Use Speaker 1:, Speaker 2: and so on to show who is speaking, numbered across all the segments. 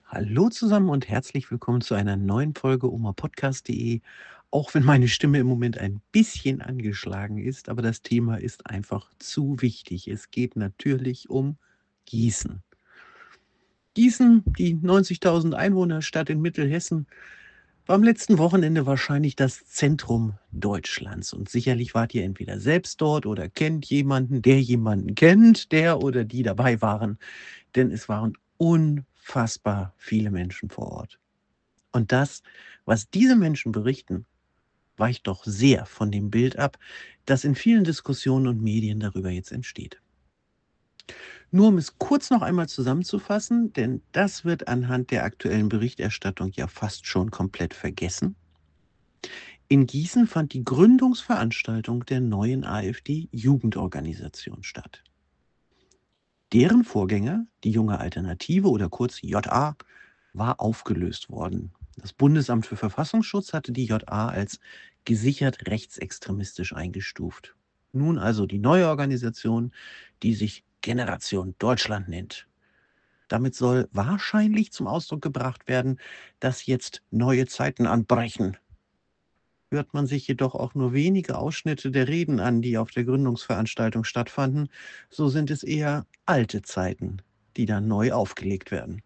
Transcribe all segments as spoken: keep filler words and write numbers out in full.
Speaker 1: Hallo zusammen und herzlich willkommen zu einer neuen Folge omapodcast punkt de. Auch wenn meine Stimme im Moment ein bisschen angeschlagen ist, aber das Thema ist einfach zu wichtig. Es geht natürlich um Gießen. Gießen, die neunzigtausend Einwohnerstadt in Mittelhessen, war am letzten Wochenende wahrscheinlich das Zentrum Deutschlands. Und sicherlich wart ihr entweder selbst dort oder kennt jemanden, der jemanden kennt, der oder die dabei waren. Denn es waren unfassbar viele Menschen vor Ort. Und das, was diese Menschen berichten, weicht doch sehr von dem Bild ab, das in vielen Diskussionen und Medien darüber jetzt entsteht. Nur um es kurz noch einmal zusammenzufassen, denn das wird anhand der aktuellen Berichterstattung ja fast schon komplett vergessen. In Gießen fand die Gründungsveranstaltung der neuen AfD-Jugendorganisation statt. Deren Vorgänger, die Junge Alternative oder kurz J A, war aufgelöst worden. Das Bundesamt für Verfassungsschutz hatte die J A als gesichert rechtsextremistisch eingestuft. Nun also die neue Organisation, die sich Generation Deutschland nennt. Damit soll wahrscheinlich zum Ausdruck gebracht werden, dass jetzt neue Zeiten anbrechen. Hört man sich jedoch auch nur wenige Ausschnitte der Reden an, die auf der Gründungsveranstaltung stattfanden, so sind es eher alte Zeiten, die dann neu aufgelegt werden.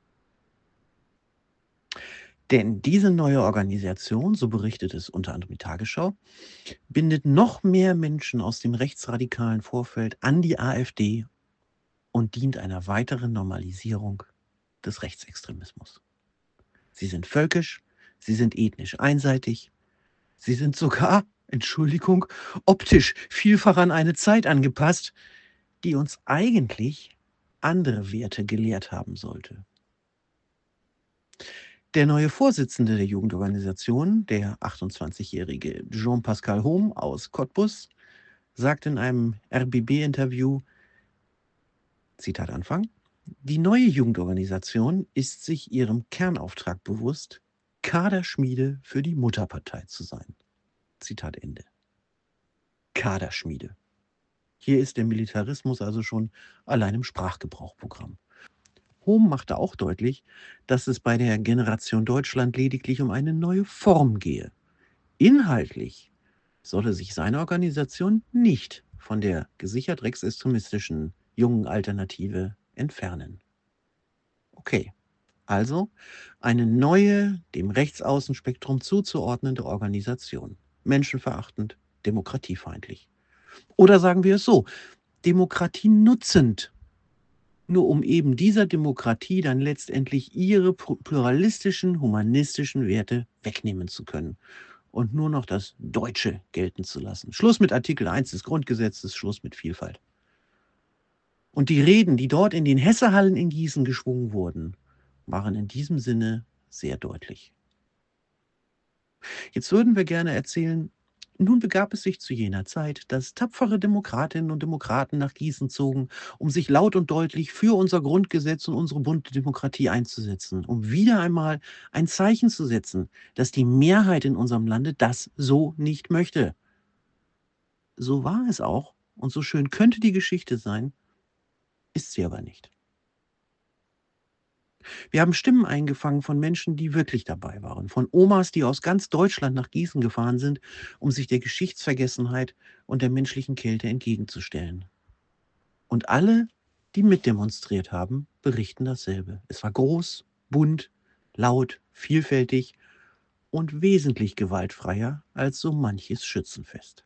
Speaker 1: Denn diese neue Organisation, so berichtet es unter anderem die Tagesschau, bindet noch mehr Menschen aus dem rechtsradikalen Vorfeld an die AfD und dient einer weiteren Normalisierung des Rechtsextremismus. Sie sind völkisch, sie sind ethnisch einseitig, sie sind sogar, Entschuldigung, optisch vielfach an eine Zeit angepasst, die uns eigentlich andere Werte gelehrt haben sollte. Der neue Vorsitzende der Jugendorganisation, der achtundzwanzigjährige Jean-Pascal Hohm aus Cottbus, sagt in einem R B B-Interview, Zitat Anfang, die neue Jugendorganisation ist sich ihrem Kernauftrag bewusst, Kaderschmiede für die Mutterpartei zu sein. Zitat Ende. Kaderschmiede. Hier ist der Militarismus also schon allein im Sprachgebrauch Programm. Hohm machte auch deutlich, dass es bei der Generation Deutschland lediglich um eine neue Form gehe. Inhaltlich solle sich seine Organisation nicht von der gesichert rechtsextremistischen jungen Alternative entfernen. Okay, also eine neue, dem Rechtsaußenspektrum zuzuordnende Organisation. Menschenverachtend, demokratiefeindlich. Oder sagen wir es so, demokratienutzend, nur um eben dieser Demokratie dann letztendlich ihre pluralistischen, humanistischen Werte wegnehmen zu können und nur noch das Deutsche gelten zu lassen. Schluss mit Artikel eins des Grundgesetzes, Schluss mit Vielfalt. Und die Reden, die dort in den Hessehallen in Gießen geschwungen wurden, waren in diesem Sinne sehr deutlich. Jetzt würden wir gerne erzählen, nun begab es sich zu jener Zeit, dass tapfere Demokratinnen und Demokraten nach Gießen zogen, um sich laut und deutlich für unser Grundgesetz und unsere bunte Demokratie einzusetzen, um wieder einmal ein Zeichen zu setzen, dass die Mehrheit in unserem Lande das so nicht möchte. So war es auch und so schön könnte die Geschichte sein, ist sie aber nicht. Wir haben Stimmen eingefangen von Menschen, die wirklich dabei waren, von Omas, die aus ganz Deutschland nach Gießen gefahren sind, um sich der Geschichtsvergessenheit und der menschlichen Kälte entgegenzustellen. Und alle, die mitdemonstriert haben, berichten dasselbe. Es war groß, bunt, laut, vielfältig und wesentlich gewaltfreier als so manches Schützenfest.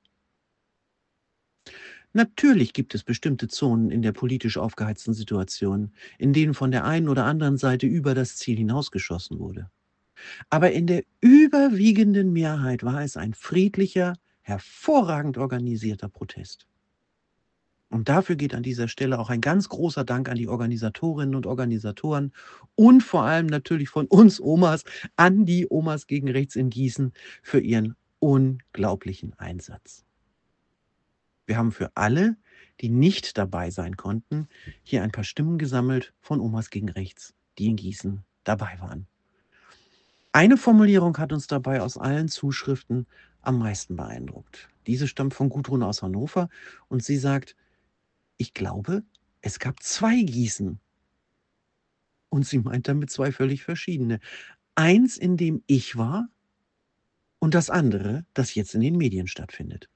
Speaker 1: Natürlich gibt es bestimmte Zonen in der politisch aufgeheizten Situation, in denen von der einen oder anderen Seite über das Ziel hinausgeschossen wurde. Aber in der überwiegenden Mehrheit war es ein friedlicher, hervorragend organisierter Protest. Und dafür geht an dieser Stelle auch ein ganz großer Dank an die Organisatorinnen und Organisatoren und vor allem natürlich von uns Omas an die Omas gegen Rechts in Gießen für ihren unglaublichen Einsatz. Wir haben für alle, die nicht dabei sein konnten, hier ein paar Stimmen gesammelt von Omas gegen Rechts, die in Gießen dabei waren. Eine Formulierung hat uns dabei aus allen Zuschriften am meisten beeindruckt. Diese stammt von Gudrun aus Hannover und sie sagt, ich glaube, es gab zwei Gießen. Und sie meint damit zwei völlig verschiedene. Eins, in dem ich war, und das andere, das jetzt in den Medien stattfindet.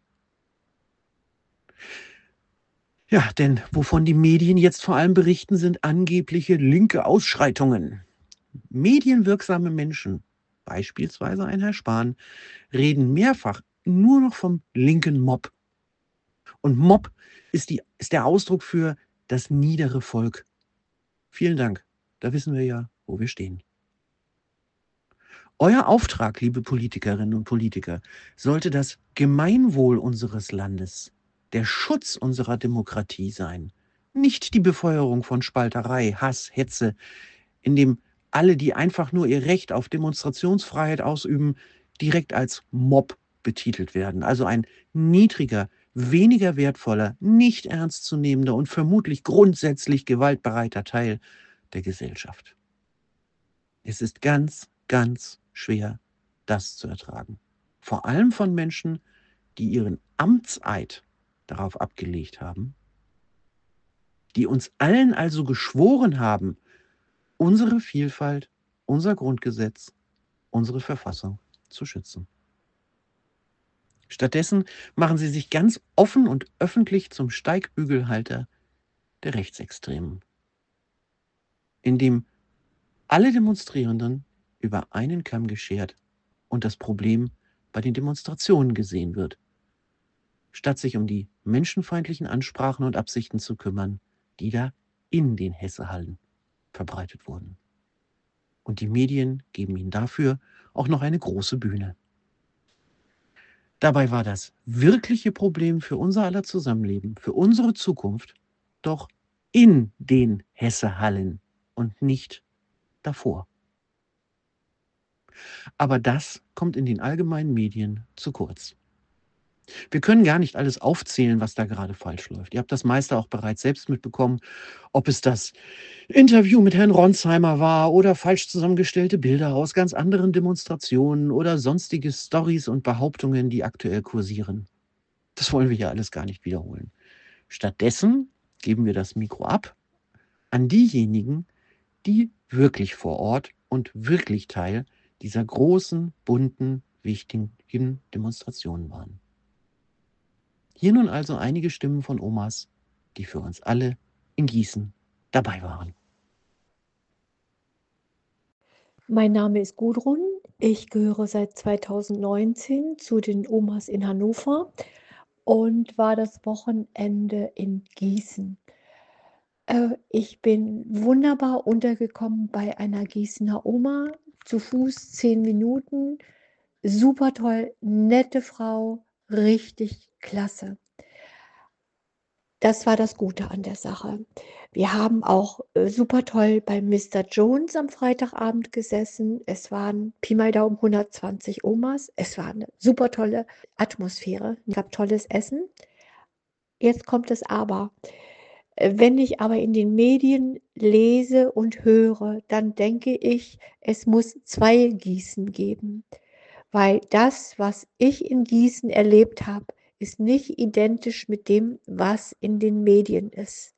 Speaker 1: Ja, denn wovon die Medien jetzt vor allem berichten, sind angebliche linke Ausschreitungen. Medienwirksame Menschen, beispielsweise ein Herr Spahn, reden mehrfach nur noch vom linken Mob. Und Mob ist, die, ist der Ausdruck für das niedere Volk. Vielen Dank. Da wissen wir ja, wo wir stehen. Euer Auftrag, liebe Politikerinnen und Politiker, sollte das Gemeinwohl unseres Landes, der Schutz unserer Demokratie sein, nicht die Befeuerung von Spalterei, Hass, Hetze, in dem alle, die einfach nur ihr Recht auf Demonstrationsfreiheit ausüben, direkt als Mob betitelt werden. Also ein niedriger, weniger wertvoller, nicht ernstzunehmender und vermutlich grundsätzlich gewaltbereiter Teil der Gesellschaft. Es ist ganz, ganz schwer, das zu ertragen. Vor allem von Menschen, die ihren Amtseid darauf abgelegt haben, die uns allen also geschworen haben, unsere Vielfalt, unser Grundgesetz, unsere Verfassung zu schützen. Stattdessen machen sie sich ganz offen und öffentlich zum Steigbügelhalter der Rechtsextremen, indem alle Demonstrierenden über einen Kamm geschert und das Problem bei den Demonstrationen gesehen wird, statt sich um die menschenfeindlichen Ansprachen und Absichten zu kümmern, die da in den Hessehallen verbreitet wurden. Und die Medien geben ihnen dafür auch noch eine große Bühne. Dabei war das wirkliche Problem für unser aller Zusammenleben, für unsere Zukunft, doch in den Hessehallen und nicht davor. Aber das kommt in den allgemeinen Medien zu kurz. Wir können gar nicht alles aufzählen, was da gerade falsch läuft. Ihr habt das meiste auch bereits selbst mitbekommen, ob es das Interview mit Herrn Ronsheimer war oder falsch zusammengestellte Bilder aus ganz anderen Demonstrationen oder sonstige Storys und Behauptungen, die aktuell kursieren. Das wollen wir hier alles gar nicht wiederholen. Stattdessen geben wir das Mikro ab an diejenigen, die wirklich vor Ort und wirklich Teil dieser großen, bunten, wichtigen Demonstrationen waren. Hier nun also einige Stimmen von Omas, die für uns alle in Gießen dabei waren.
Speaker 2: Mein Name ist Gudrun. Ich gehöre seit zweitausendneunzehn zu den Omas in Hannover und war das Wochenende in Gießen. Äh, ich bin wunderbar untergekommen bei einer Gießener Oma, zu Fuß zehn Minuten. Super toll, nette Frau, richtig klasse. Das war das Gute an der Sache. Wir haben auch äh, super toll bei Mister Jones am Freitagabend gesessen. Es waren Pi mal Daumen hundertzwanzig Omas. Es war eine super tolle Atmosphäre. Es gab tolles Essen. Jetzt kommt das Aber. Äh, Wenn ich aber in den Medien lese und höre, dann denke ich, es muss zwei Gießen geben. Weil das, was ich in Gießen erlebt habe, ist nicht identisch mit dem, was in den Medien ist.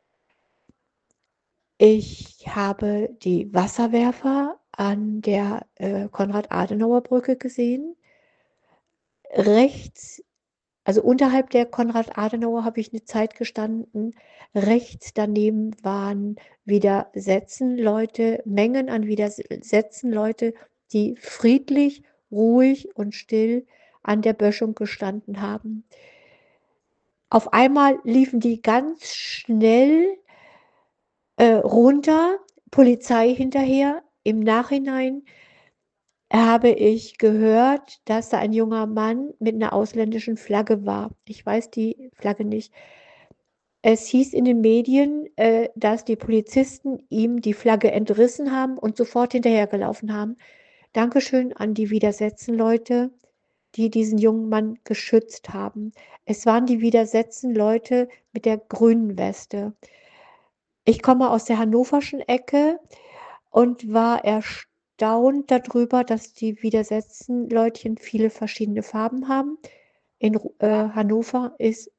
Speaker 2: Ich habe die Wasserwerfer an der äh, Konrad-Adenauer-Brücke gesehen. Rechts, also unterhalb der Konrad-Adenauer habe ich eine Zeit gestanden. Rechts daneben waren Widersetzenleute, Mengen an Widersetzenleute, die friedlich, ruhig und still an der Böschung gestanden haben. Auf einmal liefen die ganz schnell äh, runter, Polizei hinterher. Im Nachhinein habe ich gehört, dass da ein junger Mann mit einer ausländischen Flagge war. Ich weiß die Flagge nicht. Es hieß in den Medien, äh, dass die Polizisten ihm die Flagge entrissen haben und sofort hinterhergelaufen haben. Dankeschön an die Widersetzenleute, die diesen jungen Mann geschützt haben. Es waren die Widersetzenleute mit der grünen Weste. Ich komme aus der hannoverschen Ecke und war erstaunt darüber, dass die Widersetzenleutchen viele verschiedene Farben haben. In äh, Hannover ist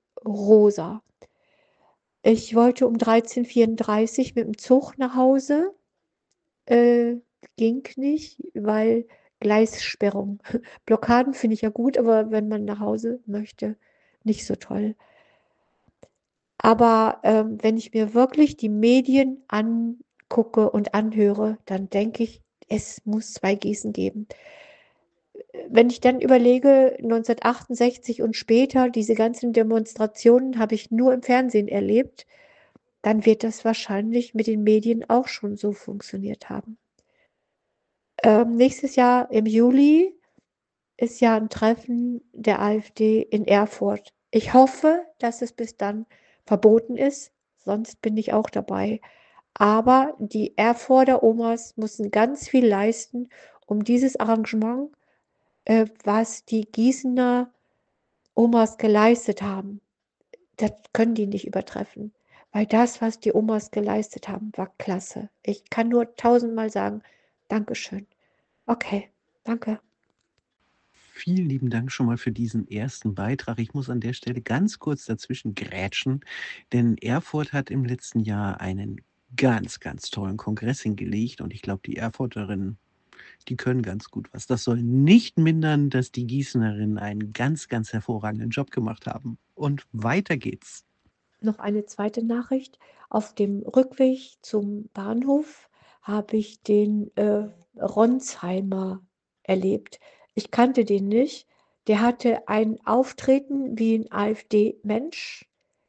Speaker 2: rosa. Ich wollte um dreizehn Uhr vierunddreißig mit dem Zug nach Hause äh, ging nicht, weil Gleissperrung. Blockaden finde ich ja gut, aber wenn man nach Hause möchte, nicht so toll. Aber, ähm, wenn ich mir wirklich die Medien angucke und anhöre, dann denke ich, es muss zwei Gießen geben. Äh, wenn ich dann überlege, neunzehnhundertachtundsechzig und später, diese ganzen Demonstrationen habe ich nur im Fernsehen erlebt, dann wird das wahrscheinlich mit den Medien auch schon so funktioniert haben. Ähm, nächstes Jahr im Juli ist ja 'n Treffen der AfD in Erfurt. Ich hoffe, dass es bis dann verboten ist, sonst bin ich auch dabei. Aber die Erfurter Omas müssen ganz viel leisten, um dieses Arrangement, äh, was die Gießener Omas geleistet haben, das können die nicht übertreffen, weil das, was die Omas geleistet haben, war klasse. Ich kann nur tausendmal sagen: „Dankeschön.“ Okay, danke.
Speaker 1: Vielen lieben Dank schon mal für diesen ersten Beitrag. Ich muss an der Stelle ganz kurz dazwischen grätschen, denn Erfurt hat im letzten Jahr einen ganz, ganz tollen Kongress hingelegt und ich glaube, die Erfurterinnen, die können ganz gut was. Das soll nicht mindern, dass die Gießenerinnen einen ganz, ganz hervorragenden Job gemacht haben. Und weiter geht's.
Speaker 2: Noch eine zweite Nachricht. Auf dem Rückweg zum Bahnhof habe ich den, äh, Ronsheimer erlebt. Ich kannte den nicht. Der hatte ein Auftreten wie 'n AfD-Mensch.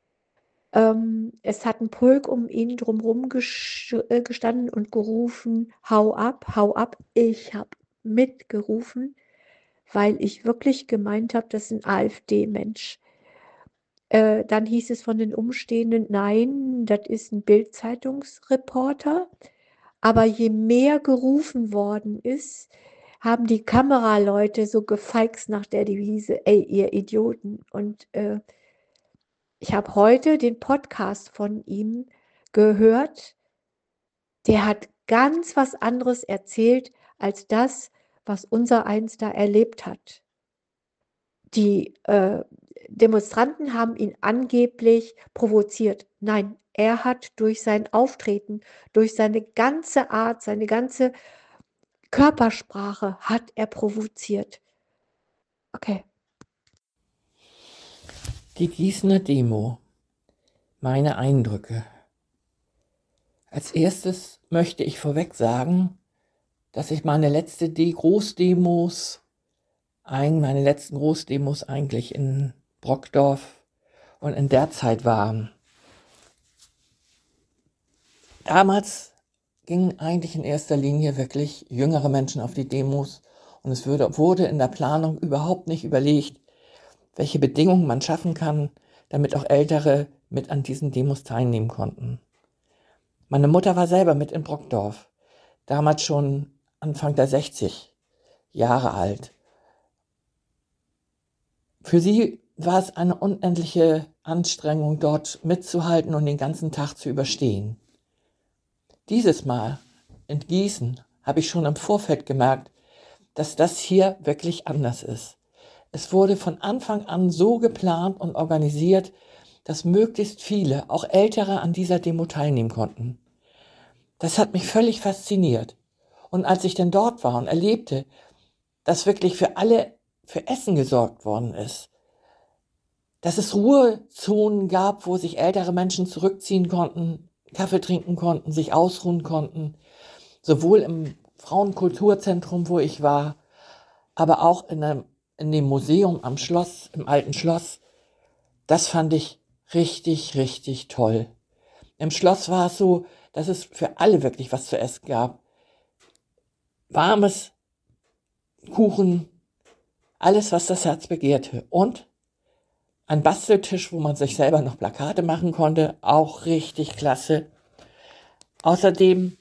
Speaker 2: Ähm, es hat 'n Pulk um ihn drumrum gesch äh, gestanden und gerufen: „Hau ab, hau ab.“ Ich habe mitgerufen, weil ich wirklich gemeint habe, das ist 'n AfD-Mensch. Äh, dann hieß es von den Umstehenden: „Nein, das ist 'n Bild-Zeitungsreporter.“ Aber je mehr gerufen worden ist, haben die Kameraleute so gefeixt nach der Devise: „Ey, ihr Idioten.“ Und, äh ich habe heute den Podcast von ihm gehört. Der hat ganz was anderes erzählt als das, was unsereins da erlebt hat. Die, äh, Demonstranten haben ihn angeblich provoziert. Nein, er hat durch sein Auftreten, durch seine ganze Art, seine ganze Körpersprache hat er provoziert. Okay.
Speaker 3: Die Gießener Demo. Meine Eindrücke. Als erstes möchte ich vorweg sagen, dass ich meine letzte De Großdemos, ein, meine letzten Großdemos eigentlich in Brockdorf und in der Zeit waren. Damals gingen eigentlich in erster Linie wirklich jüngere Menschen auf die Demos und es würde, wurde in der Planung überhaupt nicht überlegt, welche Bedingungen man schaffen kann, damit auch Ältere mit an diesen Demos teilnehmen konnten. Meine Mutter war selber mit in Brockdorf, damals schon Anfang der sechzig Jahre alt. Für sie war es eine unendliche Anstrengung, dort mitzuhalten und den ganzen Tag zu überstehen. Dieses Mal in Gießen habe ich schon im Vorfeld gemerkt, dass das hier wirklich anders ist. Es wurde von Anfang an so geplant und organisiert, dass möglichst viele, auch Ältere, an dieser Demo teilnehmen konnten. Das hat mich völlig fasziniert. Und als ich dann dort war und erlebte, dass wirklich für alle für Essen gesorgt worden ist, dass es Ruhezonen gab, wo sich ältere Menschen zurückziehen konnten, Kaffee trinken konnten, sich ausruhen konnten, sowohl im Frauenkulturzentrum, wo ich war, aber auch in, einem, in dem Museum am Schloss, im alten Schloss. Das fand ich richtig, richtig toll. Im Schloss war es so, dass es für alle wirklich was zu essen gab. Warmes, Kuchen, alles, was das Herz begehrte. Und ein Basteltisch, wo man sich selber noch Plakate machen konnte, auch richtig klasse. Außerdem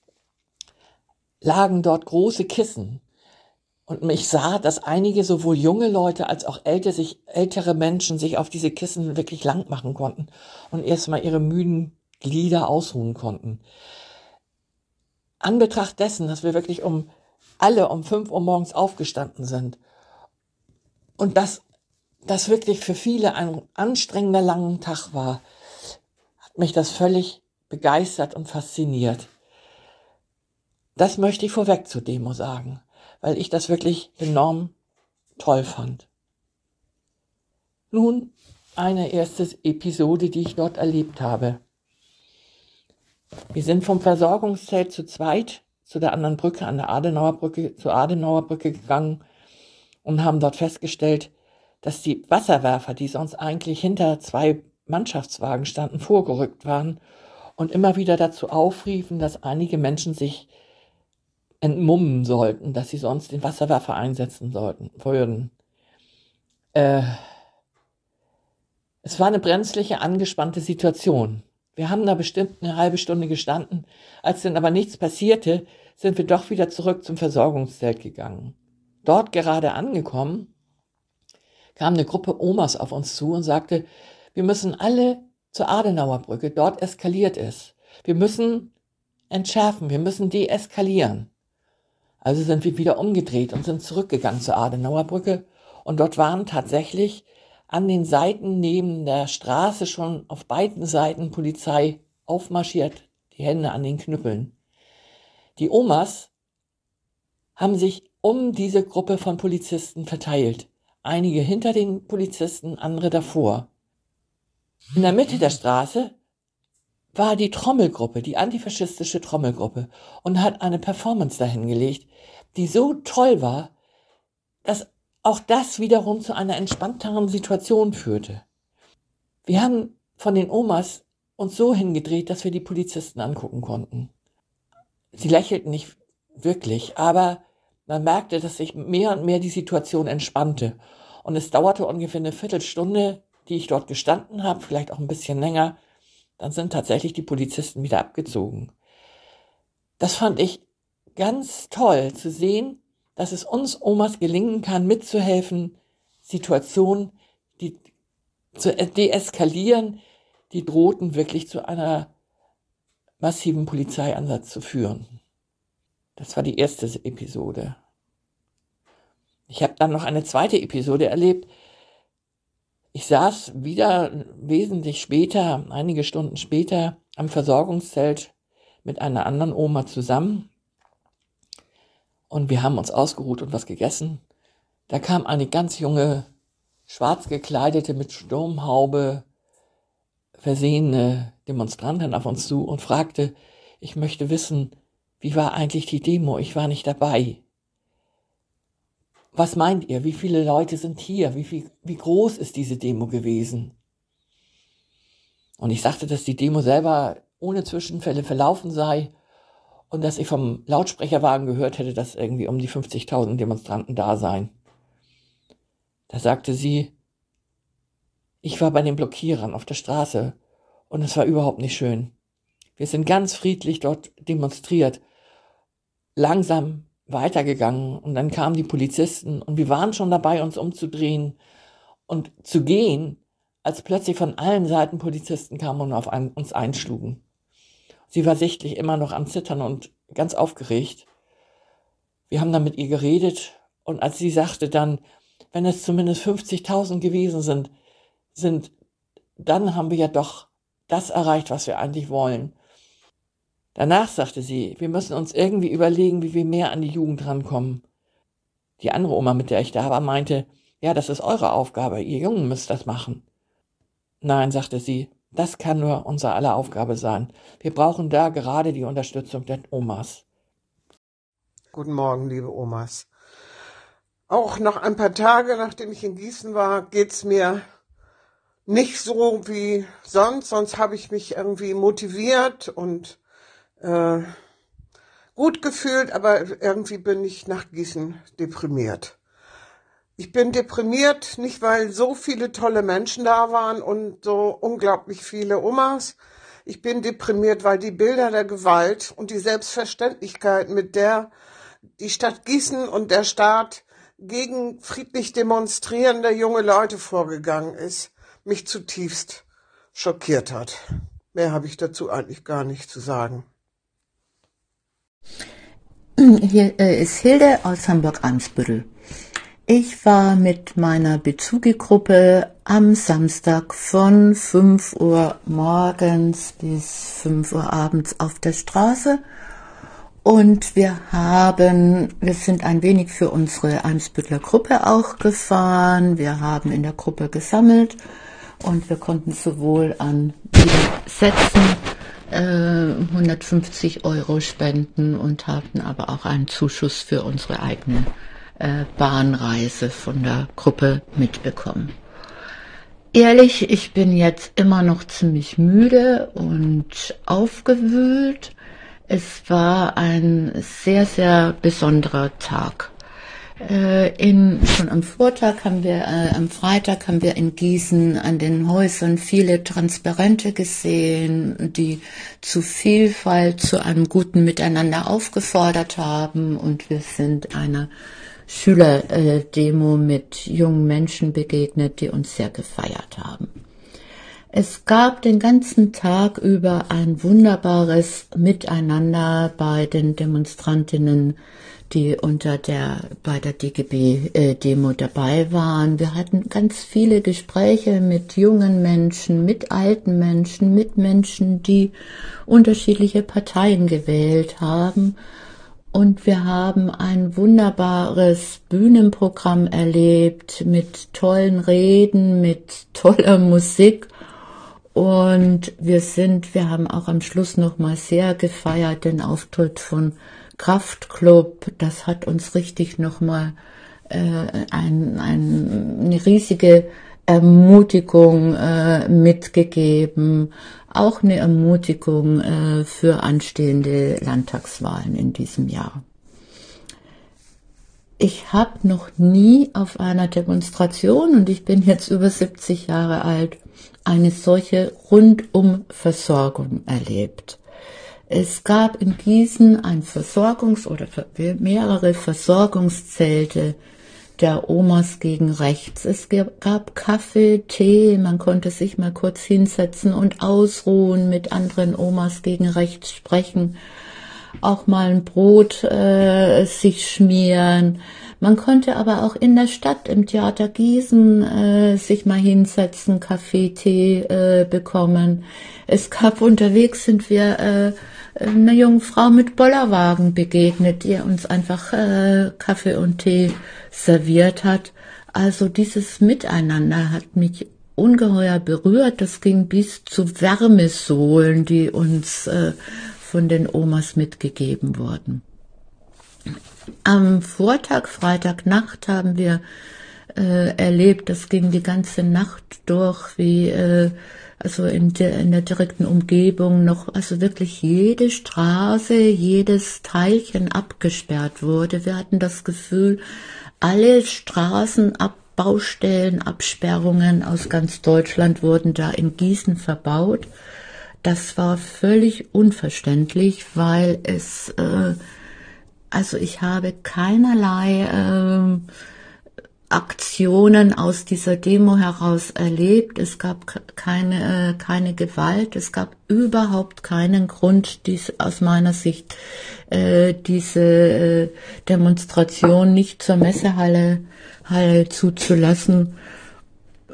Speaker 3: lagen dort große Kissen. Und ich sah, dass einige, sowohl junge Leute als auch ältere, sich, ältere Menschen sich auf diese Kissen wirklich lang machen konnten und erstmal ihre müden Glieder ausruhen konnten. An Betracht dessen, dass wir wirklich um alle um fünf Uhr morgens aufgestanden sind und dass das wirklich für viele ein anstrengender langer Tag war, hat mich das völlig begeistert und fasziniert. Das möchte ich vorweg zur Demo sagen, weil ich das wirklich enorm toll fand. Nun eine erste Episode, die ich dort erlebt habe. Wir sind vom Versorgungszelt zu zweit zu der anderen Brücke, an der Adenauer Brücke, zur Adenauer Brücke gegangen und haben dort festgestellt, dass die Wasserwerfer, die sonst eigentlich hinter zwei Mannschaftswagen standen, vorgerückt waren und immer wieder dazu aufriefen, dass einige Menschen sich entmummen sollten, dass sie sonst den Wasserwerfer einsetzen sollten, würden. Äh, es war eine brenzliche, angespannte Situation. Wir haben da bestimmt eine halbe Stunde gestanden. Als dann aber nichts passierte, sind wir doch wieder zurück zum Versorgungszelt gegangen. Dort gerade angekommen, kam eine Gruppe Omas auf uns zu und sagte, wir müssen alle zur Adenauer Brücke, dort eskaliert es. Wir müssen entschärfen, wir müssen deeskalieren. Also sind wir wieder umgedreht und sind zurückgegangen zur Adenauer Brücke und dort waren tatsächlich an den Seiten neben der Straße schon auf beiden Seiten Polizei aufmarschiert, die Hände an den Knüppeln. Die Omas haben sich um diese Gruppe von Polizisten verteilt. Einige hinter den Polizisten, andere davor. In der Mitte der Straße war die Trommelgruppe, die antifaschistische Trommelgruppe und hat eine Performance dahingelegt, die so toll war, dass auch das wiederum zu einer entspannteren Situation führte. Wir haben von den Omas uns so hingedreht, dass wir die Polizisten angucken konnten. Sie lächelten nicht wirklich, aber man merkte, dass sich mehr und mehr die Situation entspannte. Und es dauerte ungefähr eine Viertelstunde, die ich dort gestanden habe, vielleicht auch ein bisschen länger. Dann sind tatsächlich die Polizisten wieder abgezogen. Das fand ich ganz toll zu sehen, dass es uns Omas gelingen kann, mitzuhelfen, Situationen, die zu deeskalieren, die drohten wirklich zu einer massiven Polizeieinsatz zu führen. Das war die erste Episode. Ich habe dann noch eine zweite Episode erlebt. Ich saß wieder wesentlich später, einige Stunden später, am Versorgungszelt mit einer anderen Oma zusammen. Und wir haben uns ausgeruht und was gegessen. Da kam eine ganz junge, schwarz gekleidete, mit Sturmhaube versehene Demonstrantin auf uns zu und fragte, ich möchte wissen, wie war eigentlich die Demo? Ich war nicht dabei. Was meint ihr? Wie viele Leute sind hier? Wie viel, wie groß ist diese Demo gewesen? Und ich sagte, dass die Demo selber ohne Zwischenfälle verlaufen sei und dass ich vom Lautsprecherwagen gehört hätte, dass irgendwie um die fünfzigtausend Demonstranten da seien. Da sagte sie, ich war bei den Blockierern auf der Straße und es war überhaupt nicht schön. Wir sind ganz friedlich dort demonstriert, langsam weitergegangen und dann kamen die Polizisten und wir waren schon dabei, uns umzudrehen und zu gehen, als plötzlich von allen Seiten Polizisten kamen und auf ein, uns einschlugen. Sie war sichtlich immer noch am Zittern und ganz aufgeregt. Wir haben dann mit ihr geredet und als sie sagte dann, wenn es zumindest fünfzigtausend gewesen sind, sind, dann haben wir ja doch das erreicht, was wir eigentlich wollen. Danach sagte sie, wir müssen uns irgendwie überlegen, wie wir mehr an die Jugend rankommen. Die andere Oma, mit der ich da war, meinte, ja, das ist eure Aufgabe, ihr Jungen müsst das machen. Nein, sagte sie, das kann nur unsere aller Aufgabe sein. Wir brauchen da gerade die Unterstützung der Omas.
Speaker 4: Guten Morgen, liebe Omas. Auch noch ein paar Tage, nachdem ich in Gießen war, geht's mir nicht so wie sonst. Sonst habe ich mich irgendwie motiviert und äh, gut gefühlt, aber irgendwie bin ich nach Gießen deprimiert. Ich bin deprimiert, nicht weil so viele tolle Menschen da waren und so unglaublich viele Omas. Ich bin deprimiert, weil die Bilder der Gewalt und die Selbstverständlichkeit, mit der die Stadt Gießen und der Staat gegen friedlich demonstrierende junge Leute vorgegangen ist, mich zutiefst schockiert hat. Mehr habe ich dazu eigentlich gar nicht zu sagen.
Speaker 5: Hier ist Hilde aus Hamburg-Eimsbüttel. Ich war mit meiner Bezugi-Gruppe am Samstag von fünf Uhr morgens bis fünf Uhr abends auf der Straße Und wir haben, wir sind ein wenig für unsere Eimsbüttler Gruppe auch gefahren. Wir haben in der Gruppe gesammelt und wir konnten sowohl an Sätzen äh, hundertfünfzig Euro spenden und hatten aber auch einen Zuschuss für unsere eigene äh, Bahnreise von der Gruppe mitbekommen. Ehrlich, ich bin jetzt immer noch ziemlich müde und aufgewühlt. Es war ein sehr, sehr besonderer Tag. Äh, in, schon am Vortag haben wir, äh, am Freitag haben wir in Gießen an den Häusern viele Transparente gesehen, die zu Vielfalt, zu einem guten Miteinander aufgefordert haben. Und wir sind einer Schülerdemo mit jungen Menschen begegnet, die uns sehr gefeiert haben. Es gab den ganzen Tag über ein wunderbares Miteinander bei den Demonstrantinnen, die unter der, bei der D G B-Demo dabei waren. Wir hatten ganz viele Gespräche mit jungen Menschen, mit alten Menschen, mit Menschen, die unterschiedliche Parteien gewählt haben. Und wir haben ein wunderbares Bühnenprogramm erlebt mit tollen Reden, mit toller Musik. Und wir sind, wir haben auch am Schluss nochmal sehr gefeiert den Auftritt von Kraftklub. Das hat uns richtig nochmal äh, ein, ein, eine riesige Ermutigung äh, mitgegeben. Auch eine Ermutigung äh, für anstehende Landtagswahlen in diesem Jahr. Ich habe noch nie auf einer Demonstration, und ich bin jetzt über siebzig Jahre alt, eine solche Rundumversorgung erlebt. Es gab in Gießen ein Versorgungs- oder mehrere Versorgungszelte der Omas gegen rechts. Es gab Kaffee, Tee, man konnte sich mal kurz hinsetzen und ausruhen, mit anderen Omas gegen rechts sprechen, auch mal ein Brot äh, sich schmieren. Man konnte aber auch in der Stadt, im Theater Gießen, äh, sich mal hinsetzen, Kaffee, Tee äh, bekommen. Es gab unterwegs, sind wir äh, einer jungen Frau mit Bollerwagen begegnet, die uns einfach äh, Kaffee und Tee serviert hat. Also dieses Miteinander hat mich ungeheuer berührt. Das ging bis zu Wärmesohlen, die uns äh, von den Omas mitgegeben wurden. Am Vortag, Freitagnacht, haben wir äh, erlebt, das ging die ganze Nacht durch, wie äh, also in der, in der direkten Umgebung noch, also wirklich jede Straße, jedes Teilchen abgesperrt wurde. Wir hatten das Gefühl, alle Straßen, Baustellen, Absperrungen aus ganz Deutschland wurden da in Gießen verbaut. Das war völlig unverständlich, weil es, äh, also ich habe keinerlei äh, Aktionen aus dieser Demo heraus erlebt. Es gab keine, äh, keine Gewalt. Es gab überhaupt keinen Grund, dies, aus meiner Sicht, äh, diese äh, Demonstration nicht zur Messehalle Halle zuzulassen, äh,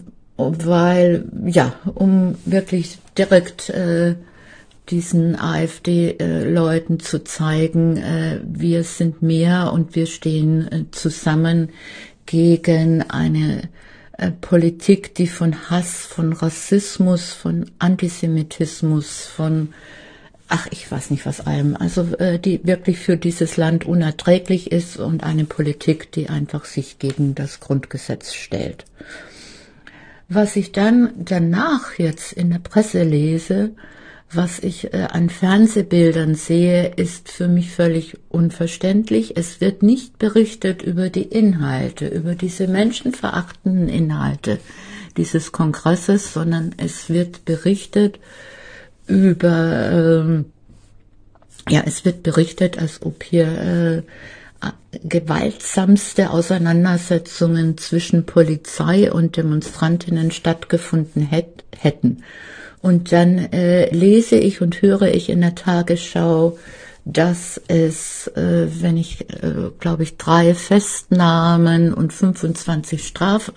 Speaker 5: weil, ja, um wirklich direkt äh, diesen AfD-Leuten äh, zu zeigen, äh, wir sind mehr und wir stehen äh, zusammen gegen eine äh, Politik, die von Hass, von Rassismus, von Antisemitismus, von, ach, ich weiß nicht was allem, also äh, die wirklich für dieses Land unerträglich ist und eine Politik, die einfach sich gegen das Grundgesetz stellt. Was ich dann danach jetzt in der Presse lese, was ich äh, an Fernsehbildern sehe, ist für mich völlig unverständlich. Es wird nicht berichtet über die Inhalte, über diese menschenverachtenden Inhalte dieses Kongresses, sondern es wird berichtet über, ähm, ja, es wird berichtet, als ob hier äh, gewaltsamste Auseinandersetzungen zwischen Polizei und Demonstrantinnen stattgefunden hätt, hätten. Und dann äh, lese ich und höre ich in der Tagesschau, dass es, äh, wenn ich, äh, glaube ich, drei Festnahmen und fünfundzwanzig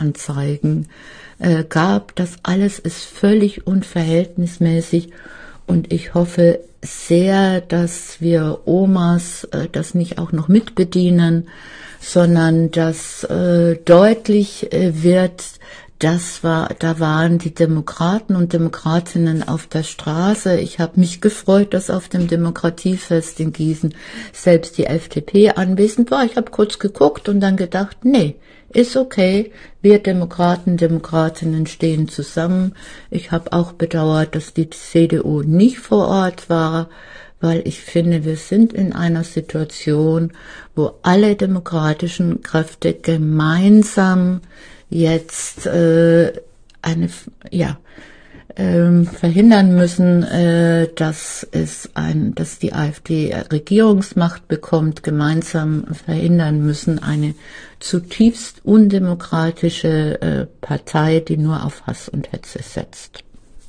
Speaker 5: Strafanzeigen äh, gab. Das alles ist völlig unverhältnismäßig Und ich hoffe sehr, dass wir Omas äh, das nicht auch noch mitbedienen, sondern dass äh, deutlich äh, wird, das war, da waren die Demokraten und Demokratinnen auf der Straße. Ich habe mich gefreut, dass auf dem Demokratiefest in Gießen selbst die F D P anwesend war. Ich habe kurz geguckt und dann gedacht, nee, ist okay. Wir Demokraten, Demokratinnen stehen zusammen. Ich habe auch bedauert, dass die C D U nicht vor Ort war, weil ich finde, wir sind in einer Situation, wo alle demokratischen Kräfte gemeinsam jetzt äh, eine ja ähm, verhindern müssen, äh, dass es ein, dass die AfD Regierungsmacht bekommt, gemeinsam verhindern müssen eine zutiefst undemokratische äh, Partei, die nur auf Hass und Hetze setzt.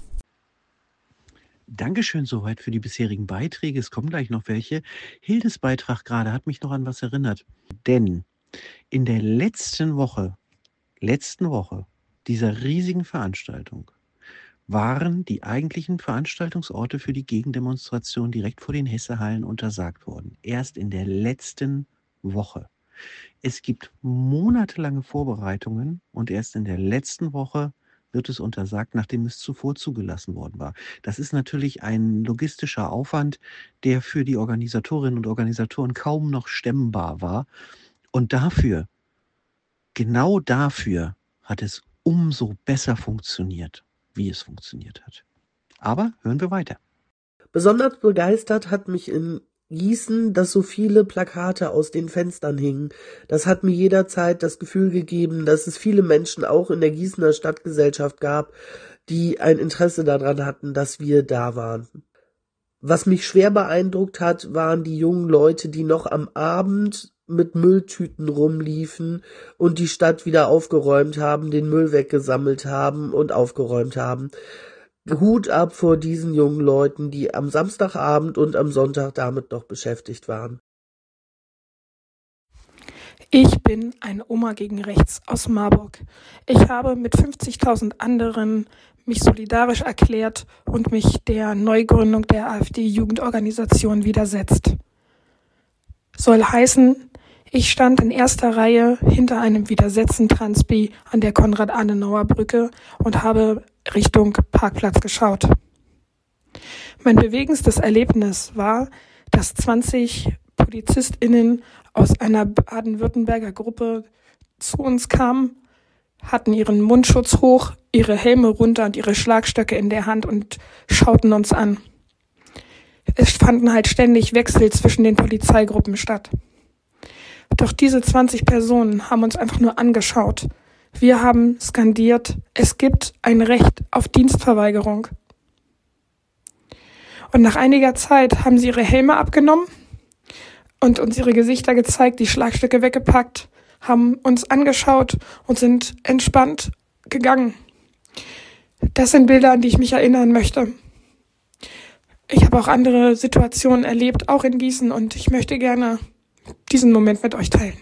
Speaker 1: Dankeschön soweit für die bisherigen Beiträge. Es kommen gleich noch welche. Hildes Beitrag gerade hat mich noch an was erinnert. Denn in der letzten Woche, letzten Woche dieser riesigen Veranstaltung waren die eigentlichen Veranstaltungsorte für die Gegendemonstration direkt vor den Hessehallen untersagt worden. Erst in der letzten Woche. Es gibt monatelange Vorbereitungen und erst in der letzten Woche wird es untersagt, nachdem es zuvor zugelassen worden war. Das ist natürlich ein logistischer Aufwand, der für die Organisatorinnen und Organisatoren kaum noch stemmbar war. Und dafür, genau dafür, hat es umso besser funktioniert, wie es funktioniert hat. Aber hören wir weiter.
Speaker 6: Besonders begeistert hat mich in Gießen, dass so viele Plakate aus den Fenstern hingen. Das hat mir jederzeit das Gefühl gegeben, dass es viele Menschen auch in der Gießener Stadtgesellschaft gab, die ein Interesse daran hatten, dass wir da waren. Was mich schwer beeindruckt hat, waren die jungen Leute, die noch am Abend mit Mülltüten rumliefen und die Stadt wieder aufgeräumt haben, den Müll weggesammelt haben und aufgeräumt haben. Hut ab vor diesen jungen Leuten, die am Samstagabend und am Sonntag damit noch beschäftigt waren.
Speaker 7: Ich bin eine Oma gegen Rechts aus Marburg. Ich habe mit fünfzigtausend anderen mich solidarisch erklärt und mich der Neugründung der AfD-Jugendorganisation widersetzt. Soll heißen, ich stand in erster Reihe hinter einem Widersetzen-Transpi an der Konrad-Adenauer-Brücke und habe Richtung Parkplatz geschaut. Mein bewegendstes Erlebnis war, dass zwanzig PolizistInnen aus einer baden-württemberger Gruppe zu uns kamen, hatten ihren Mundschutz hoch, ihre Helme runter und ihre Schlagstöcke in der Hand und schauten uns an. Es fanden halt ständig Wechsel zwischen den Polizeigruppen statt. Doch diese zwanzig Personen haben uns einfach nur angeschaut. Wir haben skandiert, es gibt ein Recht auf Dienstverweigerung. Und nach einiger Zeit haben sie ihre Helme abgenommen und uns ihre Gesichter gezeigt, die Schlagstöcke weggepackt, haben uns angeschaut und sind entspannt gegangen. Das sind Bilder, an die ich mich erinnern möchte. Ich habe auch andere Situationen erlebt, auch in Gießen, und ich möchte gerne diesen Moment mit euch teilen.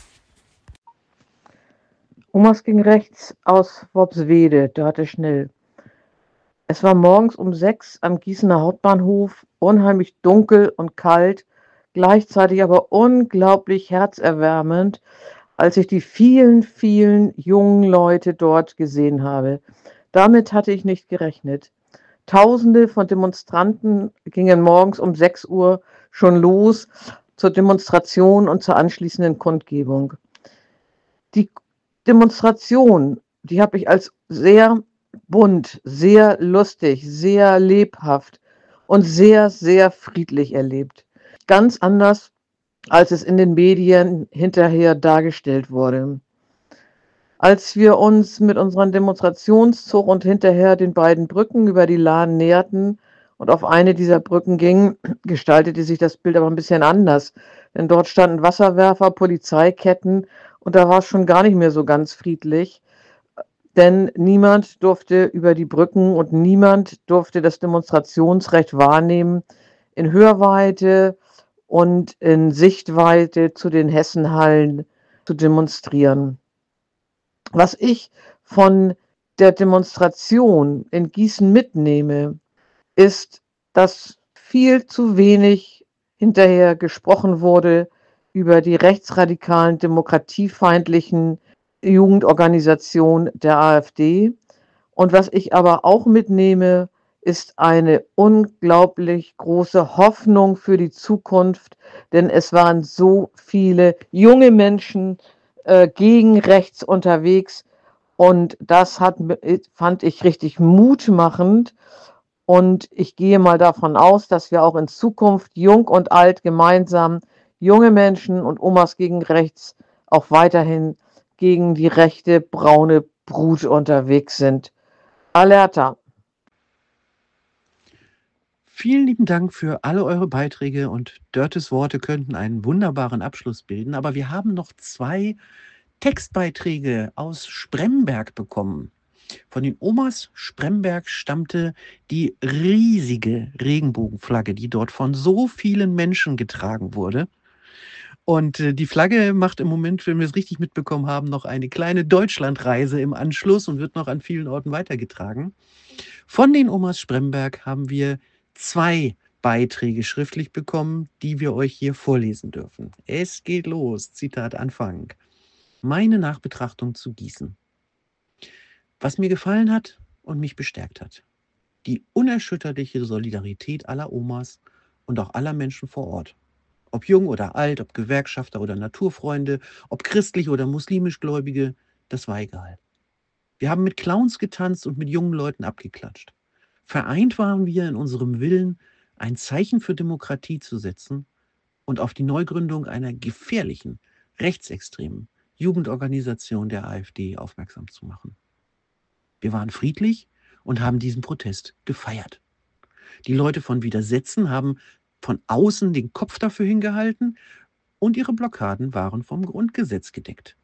Speaker 8: Omas gegen Rechts aus Worpswede, Dörte Schnell. Es war morgens um sechs am Gießener Hauptbahnhof, unheimlich dunkel und kalt, gleichzeitig aber unglaublich herzerwärmend, als ich die vielen, vielen jungen Leute dort gesehen habe. Damit hatte ich nicht gerechnet. Tausende von Demonstranten gingen morgens um sechs Uhr schon los zur Demonstration und zur anschließenden Kundgebung. Die Demonstration, die habe ich als sehr bunt, sehr lustig, sehr lebhaft und sehr, sehr friedlich erlebt. Ganz anders, als es in den Medien hinterher dargestellt wurde. Als wir uns mit unserem Demonstrationszug und hinterher den beiden Brücken über die Lahn näherten und auf eine dieser Brücken gingen, gestaltete sich das Bild aber ein bisschen anders. Denn dort standen Wasserwerfer, Polizeiketten und da war es schon gar nicht mehr so ganz friedlich. Denn niemand durfte über die Brücken und niemand durfte das Demonstrationsrecht wahrnehmen, in Hörweite und in Sichtweite zu den Hessenhallen zu demonstrieren. Was ich von der Demonstration in Gießen mitnehme, ist dass viel zu wenig hinterher gesprochen wurde über die rechtsradikalen, demokratiefeindlichen Jugendorganisationen der AfD. Und was ich aber auch mitnehme, ist eine unglaublich große Hoffnung für die Zukunft, denn es waren so viele junge Menschen äh, gegen rechts unterwegs und das hat, fand ich richtig mutmachend. Und ich gehe mal davon aus, dass wir auch in Zukunft jung und alt gemeinsam, junge Menschen und Omas gegen rechts, auch weiterhin gegen die rechte braune Brut unterwegs sind. Alerta!
Speaker 1: Vielen lieben Dank für alle eure Beiträge und Dörtes Worte könnten einen wunderbaren Abschluss bilden, aber wir haben noch zwei Textbeiträge aus Spremberg bekommen. Von den Omas Spremberg stammte die riesige Regenbogenflagge, die dort von so vielen Menschen getragen wurde. Und äh, die Flagge macht im Moment, wenn wir es richtig mitbekommen haben, noch eine kleine Deutschlandreise im Anschluss und wird noch an vielen Orten weitergetragen. Von den Omas Spremberg haben wir zwei Beiträge schriftlich bekommen, die wir euch hier vorlesen dürfen. Es geht los, Zitat Anfang. Meine Nachbetrachtung zu Gießen. Was mir gefallen hat und mich bestärkt hat. Die unerschütterliche Solidarität aller Omas und auch aller Menschen vor Ort. Ob jung oder alt, ob Gewerkschafter oder Naturfreunde, ob christlich oder muslimisch Gläubige, das war egal. Wir haben mit Clowns getanzt und mit jungen Leuten abgeklatscht. Vereint waren wir in unserem Willen, ein Zeichen für Demokratie zu setzen und auf die Neugründung einer gefährlichen, rechtsextremen Jugendorganisation der AfD aufmerksam zu machen. Wir waren friedlich und haben diesen Protest gefeiert. Die Leute von Widersetzen haben von außen den Kopf dafür hingehalten und ihre Blockaden waren vom Grundgesetz gedeckt.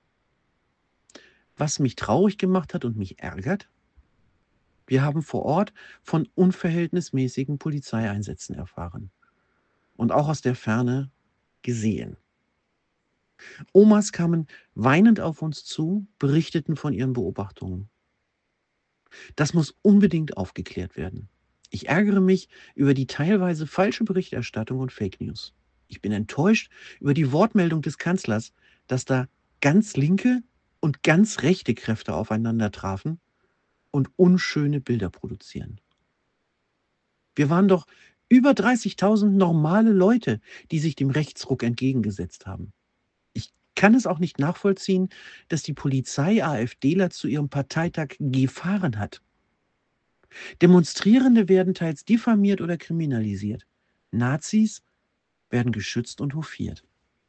Speaker 1: Was mich traurig gemacht hat und mich ärgert, wir haben vor Ort von unverhältnismäßigen Polizeieinsätzen erfahren und auch aus der Ferne gesehen. Omas kamen weinend auf uns zu, berichteten von ihren Beobachtungen. Das muss unbedingt aufgeklärt werden. Ich ärgere mich über die teilweise falsche Berichterstattung und Fake News. Ich bin enttäuscht über die Wortmeldung des Kanzlers, dass da ganz linke und ganz rechte Kräfte aufeinander trafen und unschöne Bilder produzieren. Wir waren doch über dreißigtausend normale Leute, die sich dem Rechtsruck entgegengesetzt haben. Ich kann es auch nicht nachvollziehen, dass die Polizei AfDler zu ihrem Parteitag gefahren hat. Demonstrierende werden teils diffamiert oder kriminalisiert. Nazis werden geschützt und hofiert.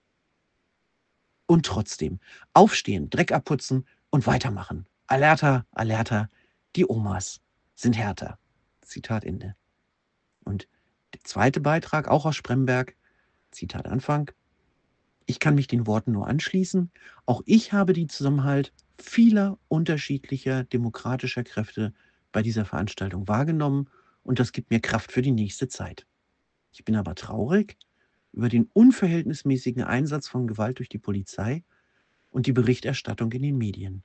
Speaker 1: Und trotzdem aufstehen, Dreck abputzen und weitermachen. Alerta, alerta, die Omas sind härter. Zitat Ende. Und der zweite Beitrag, auch aus Spremberg, Zitat Anfang. Ich kann mich den Worten nur anschließen. Auch ich habe den Zusammenhalt vieler unterschiedlicher demokratischer Kräfte bei dieser Veranstaltung wahrgenommen und das gibt mir Kraft für die nächste Zeit. Ich bin aber traurig über den unverhältnismäßigen Einsatz von Gewalt durch die Polizei und die Berichterstattung in den Medien.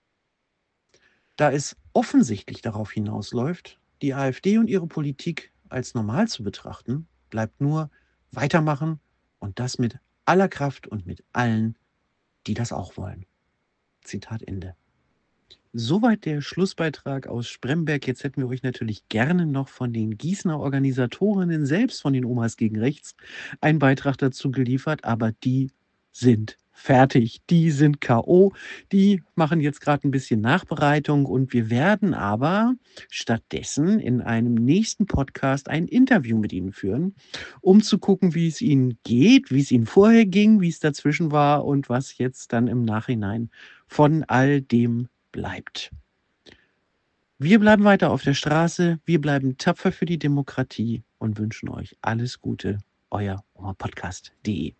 Speaker 1: Da es offensichtlich darauf hinausläuft, die AfD und ihre Politik als normal zu betrachten, bleibt nur weitermachen und das mit aller Kraft und mit allen, die das auch wollen. Zitat Ende. Soweit der Schlussbeitrag aus Spremberg. Jetzt hätten wir euch natürlich gerne noch von den Gießener Organisatorinnen selbst, von den Omas gegen Rechts, einen Beitrag dazu geliefert, aber die sind fertig, die sind K O, die machen jetzt gerade ein bisschen Nachbereitung und wir werden aber stattdessen in einem nächsten Podcast ein Interview mit ihnen führen, um zu gucken, wie es ihnen geht, wie es ihnen vorher ging, wie es dazwischen war und was jetzt dann im Nachhinein von all dem bleibt. Wir bleiben weiter auf der Straße, wir bleiben tapfer für die Demokratie und wünschen euch alles Gute. Euer Oma Podcast punkt de